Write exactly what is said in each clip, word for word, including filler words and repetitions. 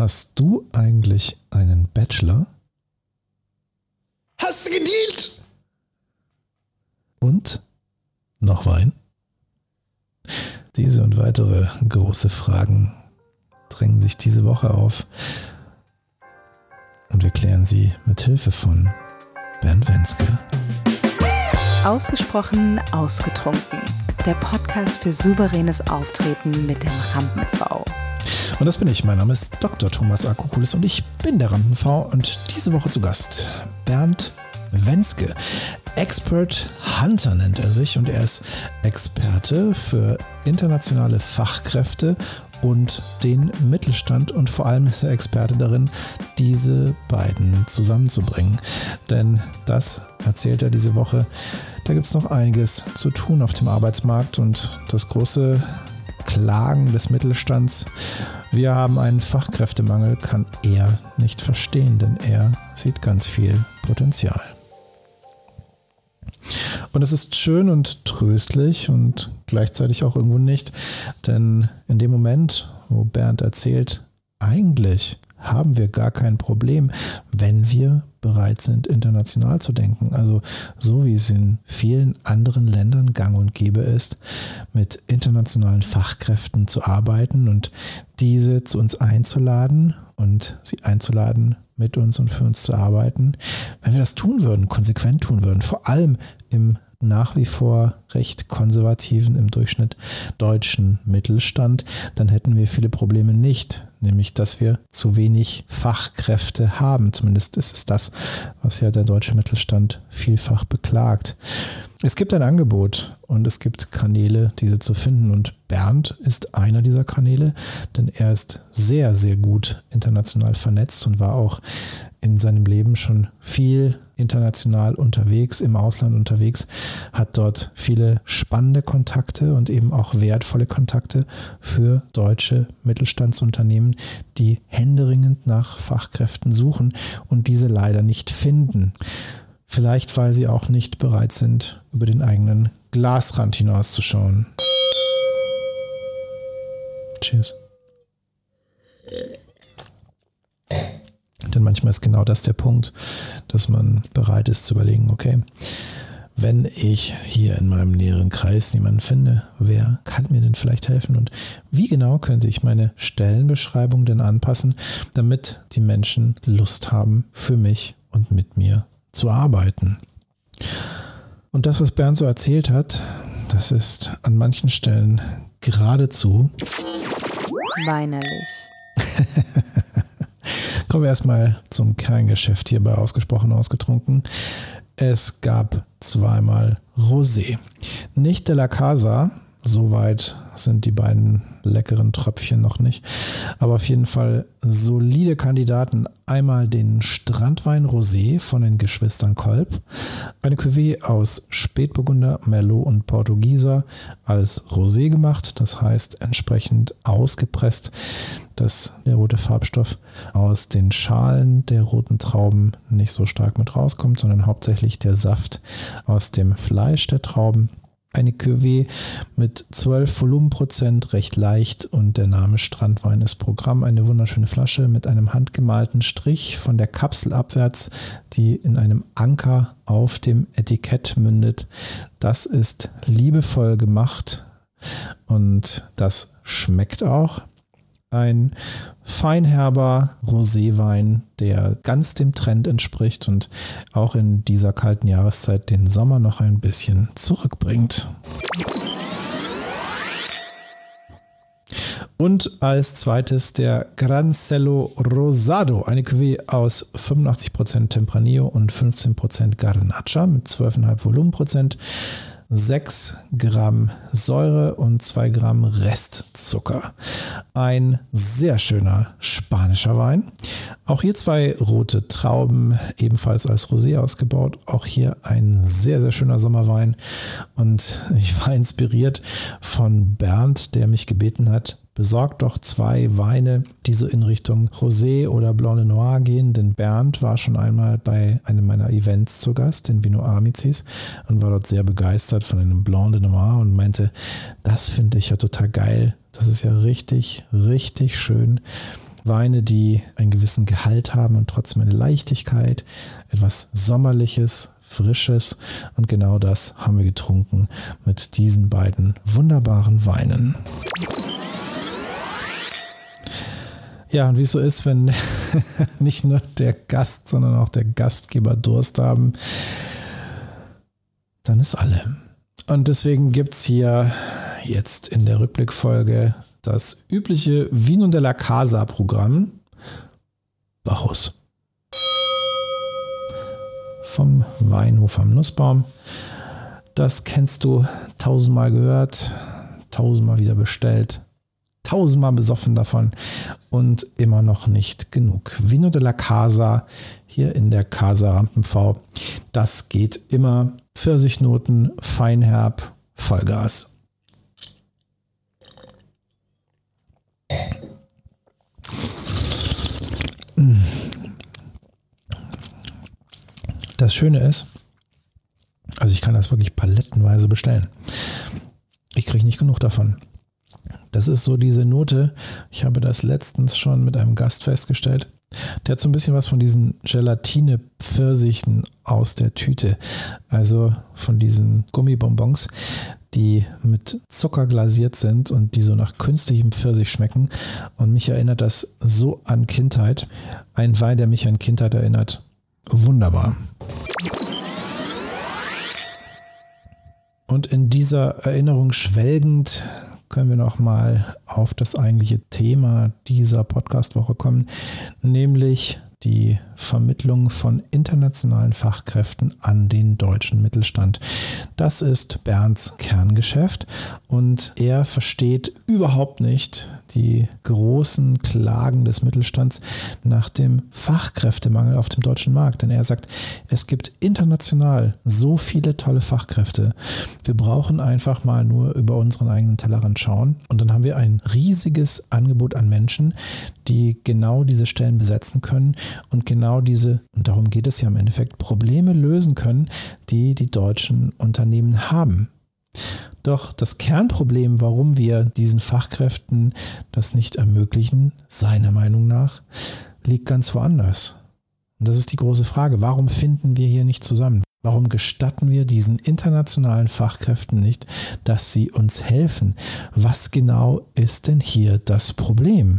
Hast du eigentlich einen Bachelor? Hast du gedealt? Und noch Wein? Diese und weitere große Fragen drängen sich diese Woche auf und wir klären sie mit Hilfe von Bernd Wenske. Ausgesprochen ausgetrunken. Der Podcast für souveränes Auftreten mit dem Rampen-V. Und das bin ich. Mein Name ist Doktor Thomas Akokulis und ich bin der Rampen-V und diese Woche zu Gast Bernd Wenske. Expert Hunter nennt er sich und er ist Experte für internationale Fachkräfte und den Mittelstand und vor allem ist er Experte darin, diese beiden zusammenzubringen. Denn das erzählt er diese Woche. Da gibt es noch einiges zu tun auf dem Arbeitsmarkt und das große Klagen des Mittelstands. Wir haben einen Fachkräftemangel, kann er nicht verstehen, denn er sieht ganz viel Potenzial. Und es ist schön und tröstlich und gleichzeitig auch irgendwo nicht, denn in dem Moment, wo Bernd erzählt, eigentlich haben wir gar kein Problem, wenn wir bereit sind, international zu denken. Also so wie es in vielen anderen Ländern gang und gäbe ist, mit internationalen Fachkräften zu arbeiten und diese zu uns einzuladen und sie einzuladen, mit uns und für uns zu arbeiten. Wenn wir das tun würden, konsequent tun würden, vor allem im nach wie vor recht konservativen, im Durchschnitt deutschen Mittelstand, dann hätten wir viele Probleme nicht. Nämlich, dass wir zu wenig Fachkräfte haben. Zumindest ist es das, was ja der deutsche Mittelstand vielfach beklagt. Es gibt ein Angebot und es gibt Kanäle, diese zu finden. Und Bernd ist einer dieser Kanäle, denn er ist sehr, sehr gut international vernetzt und war auch in seinem Leben schon viel international unterwegs, im Ausland unterwegs, hat dort viele spannende Kontakte und eben auch wertvolle Kontakte für deutsche Mittelstandsunternehmen, die händeringend nach Fachkräften suchen und diese leider nicht finden. Vielleicht, weil sie auch nicht bereit sind, über den eigenen Glasrand hinauszuschauen. Cheers. Denn manchmal ist genau das der Punkt, dass man bereit ist zu überlegen, okay, wenn ich hier in meinem näheren Kreis niemanden finde, wer kann mir denn vielleicht helfen und wie genau könnte ich meine Stellenbeschreibung denn anpassen, damit die Menschen Lust haben, für mich und mit mir zu arbeiten. Und das, was Bernd so erzählt hat, das ist an manchen Stellen geradezu weinerlich. Kommen wir erstmal zum Kerngeschäft hier bei Ausgesprochen Ausgetrunken. Es gab zweimal Rosé. Nicht de la Casa, soweit sind die beiden leckeren Tröpfchen noch nicht, aber auf jeden Fall solide Kandidaten. Einmal den Strandwein Rosé von den Geschwistern Kolb, eine Cuvée aus Spätburgunder, Merlot und Portugieser als Rosé gemacht, das heißt entsprechend ausgepresst, dass der rote Farbstoff aus den Schalen der roten Trauben nicht so stark mit rauskommt, sondern hauptsächlich der Saft aus dem Fleisch der Trauben. Eine Cuvée mit zwölf Volumenprozent, recht leicht und der Name Strandwein ist Programm. Eine wunderschöne Flasche mit einem handgemalten Strich von der Kapsel abwärts, die in einem Anker auf dem Etikett mündet. Das ist liebevoll gemacht und das schmeckt auch. Ein feinherber Roséwein, der ganz dem Trend entspricht und auch in dieser kalten Jahreszeit den Sommer noch ein bisschen zurückbringt. Und als zweites der Gran Cielo Rosado, eine Cuvée aus fünfundachtzig Prozent Tempranillo und fünfzehn Prozent Garnacha mit zwölf Komma fünf Volumenprozent. sechs Gramm Säure und zwei Gramm Restzucker. Ein sehr schöner spanischer Wein. Auch hier zwei rote Trauben, ebenfalls als Rosé ausgebaut. Auch hier ein sehr, sehr schöner Sommerwein. Und ich war inspiriert von Bernd, der mich gebeten hat, besorgt doch zwei Weine, die so in Richtung Rosé oder Blanc de Noir gehen, denn Bernd war schon einmal bei einem meiner Events zu Gast, in Vino Amicis, und war dort sehr begeistert von einem Blanc de Noir und meinte, das finde ich ja total geil, das ist ja richtig, richtig schön. Weine, die einen gewissen Gehalt haben und trotzdem eine Leichtigkeit, etwas Sommerliches, Frisches. Und genau das haben wir getrunken mit diesen beiden wunderbaren Weinen. Ja, und wie es so ist, wenn nicht nur der Gast, sondern auch der Gastgeber Durst haben, dann ist alle. Und deswegen gibt es hier jetzt in der Rückblickfolge das übliche Vino della Casa Programm Bacchus vom Weinhof am Nussbaum. Das kennst du, tausendmal gehört, tausendmal wieder bestellt, tausendmal besoffen davon und immer noch nicht genug. Vino della Casa hier in der Casa Rampen-V. Das geht immer. Pfirsichnoten, feinherb, Vollgas. Das Schöne ist, also ich kann das wirklich palettenweise bestellen. Ich kriege nicht genug davon. Das ist so diese Note, ich habe das letztens schon mit einem Gast festgestellt, der hat so ein bisschen was von diesen Gelatine-Pfirsichen aus der Tüte, also von diesen Gummibonbons, die mit Zucker glasiert sind und die so nach künstlichem Pfirsich schmecken. Und mich erinnert das so an Kindheit. Ein Wein, der mich an Kindheit erinnert. Wunderbar. Und in dieser Erinnerung schwelgend können wir noch mal auf das eigentliche Thema dieser Podcast-Woche kommen, nämlich die Vermittlung von internationalen Fachkräften an den deutschen Mittelstand. Das ist Bernds Kerngeschäft und er versteht überhaupt nicht die großen Klagen des Mittelstands nach dem Fachkräftemangel auf dem deutschen Markt. Denn er sagt, es gibt international so viele tolle Fachkräfte. Wir brauchen einfach mal nur über unseren eigenen Tellerrand schauen und dann haben wir ein riesiges Angebot an Menschen, die genau diese Stellen besetzen können und genau diese, und darum geht es ja im Endeffekt, Probleme lösen können, die die deutschen Unternehmen haben. Doch das Kernproblem, warum wir diesen Fachkräften das nicht ermöglichen, seiner Meinung nach, liegt ganz woanders. Und das ist die große Frage, warum finden wir hier nicht zusammen? Warum gestatten wir diesen internationalen Fachkräften nicht, dass sie uns helfen? Was genau ist denn hier das Problem?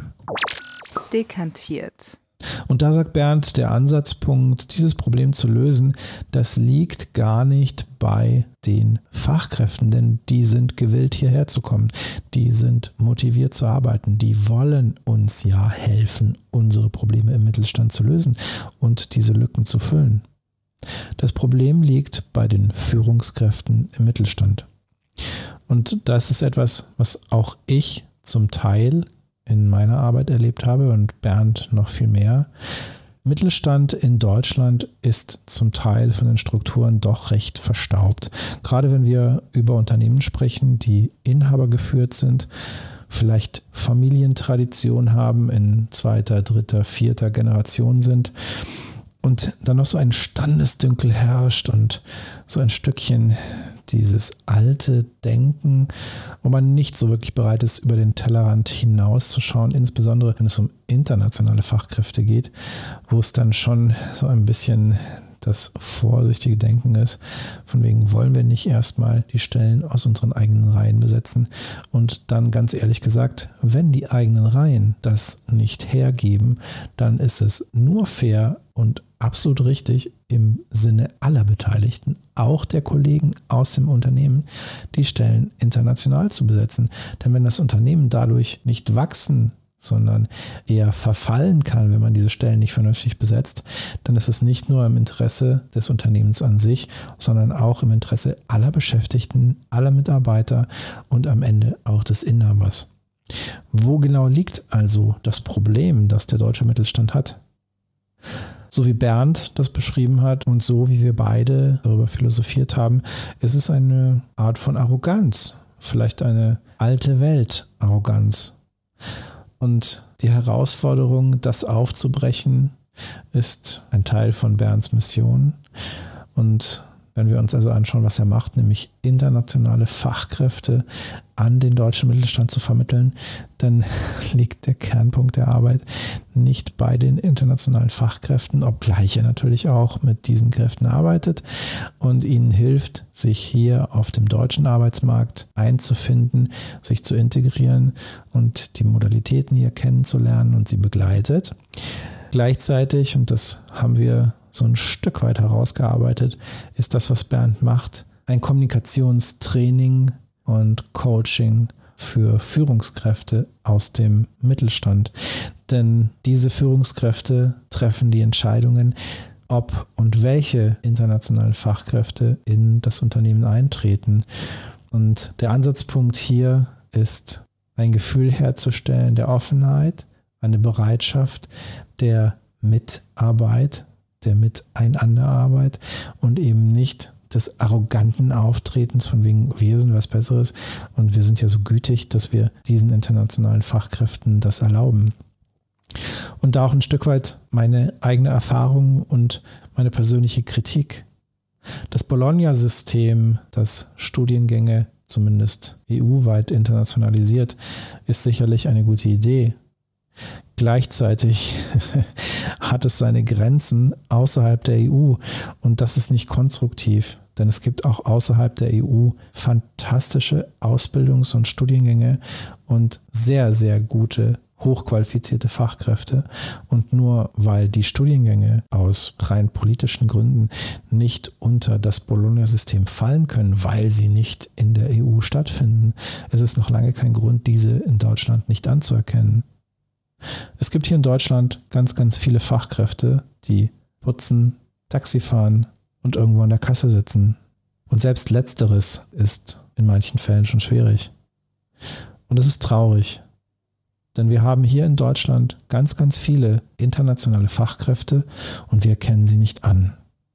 Dekantiert. Und da sagt Bernd, der Ansatzpunkt, dieses Problem zu lösen, das liegt gar nicht bei den Fachkräften, denn die sind gewillt, hierher zu kommen. Die sind motiviert zu arbeiten. Die wollen uns ja helfen, unsere Probleme im Mittelstand zu lösen und diese Lücken zu füllen. Das Problem liegt bei den Führungskräften im Mittelstand. Und das ist etwas, was auch ich zum Teil in meiner Arbeit erlebt habe und Bernd noch viel mehr. Mittelstand in Deutschland ist zum Teil von den Strukturen doch recht verstaubt. Gerade wenn wir über Unternehmen sprechen, die inhabergeführt sind, vielleicht Familientradition haben, in zweiter, dritter, vierter Generation sind und dann noch so ein Standesdünkel herrscht und so ein Stückchen dieses alte Denken, wo man nicht so wirklich bereit ist, über den Tellerrand hinauszuschauen, insbesondere wenn es um internationale Fachkräfte geht, wo es dann schon so ein bisschen das vorsichtige Denken ist, von wegen wollen wir nicht erstmal die Stellen aus unseren eigenen Reihen besetzen und dann ganz ehrlich gesagt, wenn die eigenen Reihen das nicht hergeben, dann ist es nur fair und absolut richtig im Sinne aller Beteiligten, auch der Kollegen aus dem Unternehmen, die Stellen international zu besetzen. Denn wenn das Unternehmen dadurch nicht wachsen, sondern eher verfallen kann, wenn man diese Stellen nicht vernünftig besetzt, dann ist es nicht nur im Interesse des Unternehmens an sich, sondern auch im Interesse aller Beschäftigten, aller Mitarbeiter und am Ende auch des Inhabers. Wo genau liegt also das Problem, das der deutsche Mittelstand hat? So wie Bernd das beschrieben hat und so wie wir beide darüber philosophiert haben, ist es eine Art von Arroganz, vielleicht eine alte Welt-Arroganz. Und die Herausforderung, das aufzubrechen, ist ein Teil von Bernds Mission. Und Wenn wir uns also anschauen, was er macht, nämlich internationale Fachkräfte an den deutschen Mittelstand zu vermitteln, dann liegt der Kernpunkt der Arbeit nicht bei den internationalen Fachkräften, obgleich er natürlich auch mit diesen Kräften arbeitet und ihnen hilft, sich hier auf dem deutschen Arbeitsmarkt einzufinden, sich zu integrieren und die Modalitäten hier kennenzulernen und sie begleitet. Gleichzeitig, und das haben wir so ein Stück weit herausgearbeitet, ist das, was Bernd macht, ein Kommunikationstraining und Coaching für Führungskräfte aus dem Mittelstand. Denn diese Führungskräfte treffen die Entscheidungen, ob und welche internationalen Fachkräfte in das Unternehmen eintreten. Und der Ansatzpunkt hier ist, ein Gefühl herzustellen der Offenheit, eine Bereitschaft der Mitarbeit, der Miteinanderarbeit und eben nicht des arroganten Auftretens von wegen, wir sind was Besseres und wir sind ja so gütig, dass wir diesen internationalen Fachkräften das erlauben. Und da auch ein Stück weit meine eigene Erfahrung und meine persönliche Kritik. Das Bologna-System, das Studiengänge zumindest E U-weit internationalisiert, ist sicherlich eine gute Idee. Gleichzeitig hat es seine Grenzen außerhalb der E U und das ist nicht konstruktiv, denn es gibt auch außerhalb der E U fantastische Ausbildungs- und Studiengänge und sehr, sehr gute, hochqualifizierte Fachkräfte und nur weil die Studiengänge aus rein politischen Gründen nicht unter das Bologna-System fallen können, weil sie nicht in der E U stattfinden, ist es noch lange kein Grund, diese in Deutschland nicht anzuerkennen. Es gibt hier in Deutschland ganz, ganz viele Fachkräfte, die putzen, Taxi fahren und irgendwo an der Kasse sitzen. Und selbst Letzteres ist in manchen Fällen schon schwierig. Und es ist traurig, denn wir haben hier in Deutschland ganz, ganz viele internationale Fachkräfte und wir erkennen sie nicht an.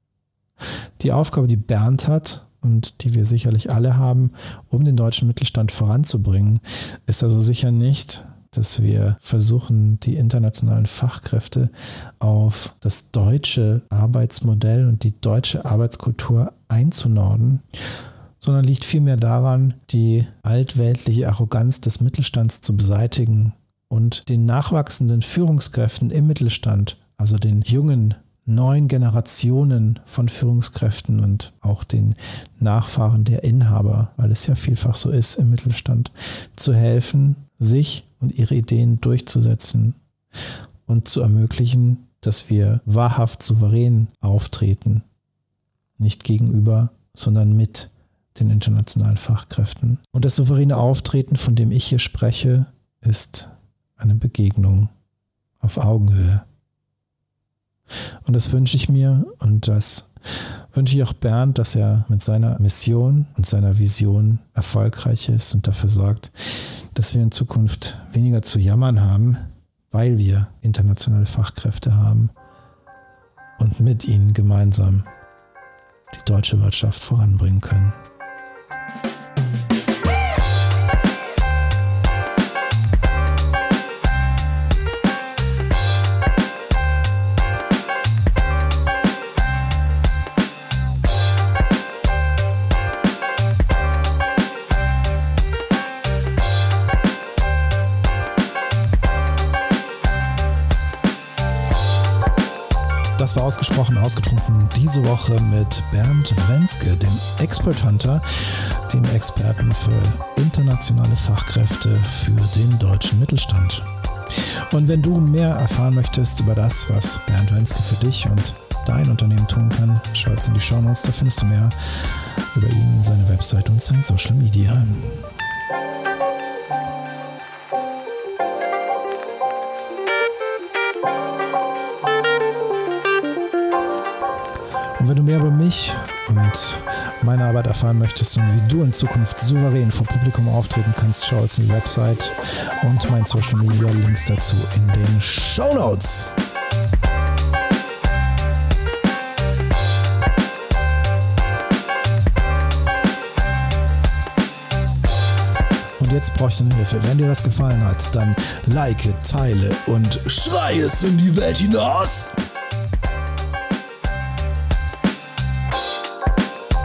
Die Aufgabe, die Bernd hat und die wir sicherlich alle haben, um den deutschen Mittelstand voranzubringen, ist also sicher nicht, dass wir versuchen, die internationalen Fachkräfte auf das deutsche Arbeitsmodell und die deutsche Arbeitskultur einzunorden, sondern liegt vielmehr daran, die altweltliche Arroganz des Mittelstands zu beseitigen und den nachwachsenden Führungskräften im Mittelstand, also den jungen, neuen Generationen von Führungskräften und auch den Nachfahren der Inhaber, weil es ja vielfach so ist im Mittelstand, zu helfen, sich und ihre Ideen durchzusetzen und zu ermöglichen, dass wir wahrhaft souverän auftreten. Nicht gegenüber, sondern mit den internationalen Fachkräften. Und das souveräne Auftreten, von dem ich hier spreche, ist eine Begegnung auf Augenhöhe. Und das wünsche ich mir und das wünsche ich auch Bernd, dass er mit seiner Mission und seiner Vision erfolgreich ist und dafür sorgt, dass wir in Zukunft weniger zu jammern haben, weil wir internationale Fachkräfte haben und mit ihnen gemeinsam die deutsche Wirtschaft voranbringen können. Das war ausgesprochen ausgetrunken diese Woche mit Bernd Wenske, dem Expert Hunter, dem Experten für internationale Fachkräfte für den deutschen Mittelstand. Und wenn du mehr erfahren möchtest über das, was Bernd Wenske für dich und dein Unternehmen tun kann, schau jetzt in die Shownotes, da findest du mehr über ihn, seine Website und sein Social Media. Und wenn du mehr über mich und meine Arbeit erfahren möchtest und wie du in Zukunft souverän vor Publikum auftreten kannst, schau jetzt in die Website und mein Social Media, Links dazu in den Shownotes. Und jetzt brauchst du eine Hilfe. Wenn dir das gefallen hat, dann like, teile und schrei es in die Welt hinaus!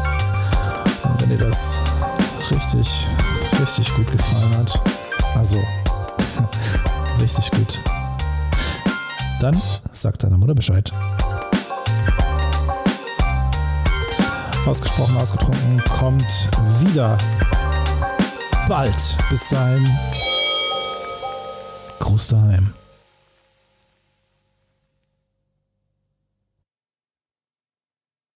richtig, richtig gut gefallen hat. Also, richtig gut. Dann sag deiner Mutter Bescheid. Ausgesprochen, ausgetrunken kommt wieder bald. Bis dahin. Gruß daheim.